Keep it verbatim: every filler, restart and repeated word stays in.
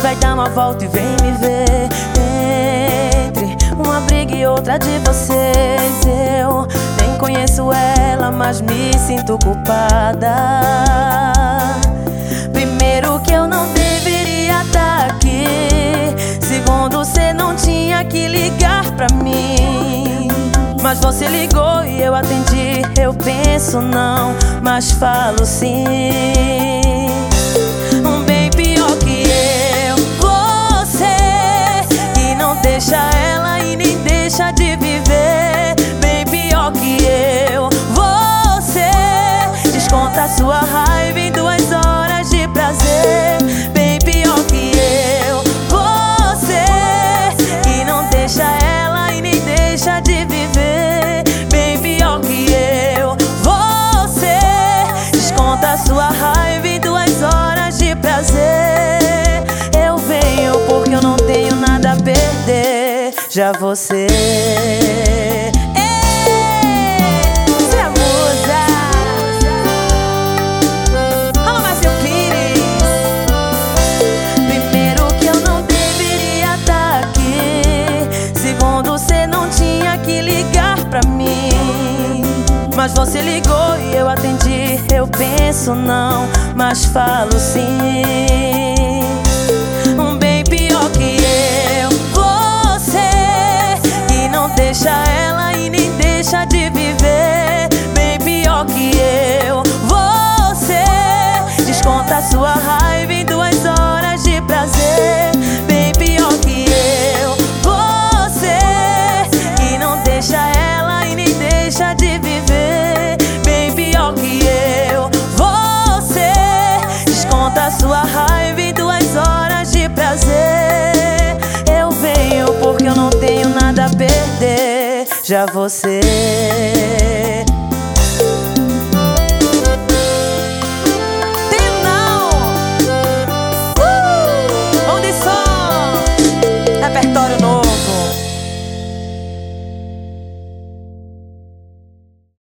vai dar uma volta e vem me ver. Entre uma briga e outra de vocês, eu nem conheço ela, mas me sinto culpada. Primeiro que eu não deveria estar aqui. Segundo, cê não tinha que ligar pra mim. Mas você ligou e eu atendi. Eu penso não, mas falo sim. Um bem pior que eu, você, que não deixa ela e nem deixa de viver. Bem pior que eu, você, desconta sua raiva em duas horas de prazer. Bem pior que eu, você, que não deixa ela e nem deixa de viver. Bem pior que eu, você, desconta sua raiva em duas horas de prazer. Eu venho porque eu não tenho nada a perder. Já você, mas você ligou e eu atendi. Eu penso não, mas falo sim. Um bem pior que eu, você, que não deixa ela e nem deixa de viver. Bem pior que eu, você, desconta sua raiva em duas horas de prazer. Bem pior que eu, você, que não deixa ela e nem deixa de viver. Sua raiva em duas horas de prazer. Eu venho porque eu não tenho nada a perder. Já você.